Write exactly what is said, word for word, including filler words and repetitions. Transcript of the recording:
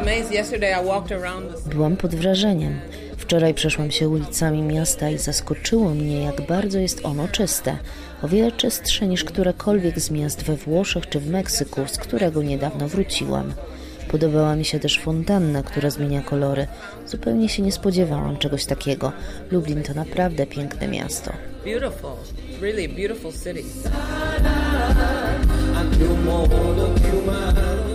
Byłam pod wrażeniem. Wczoraj przeszłam się ulicami miasta i zaskoczyło mnie, jak bardzo jest ono czyste. O wiele czystsze niż którekolwiek z miast we Włoszech czy w Meksyku, z którego niedawno wróciłam. Podobała mi się też fontanna, która zmienia kolory. Zupełnie się nie spodziewałam czegoś takiego. Lublin to naprawdę piękne miasto. Beautiful, really beautiful city.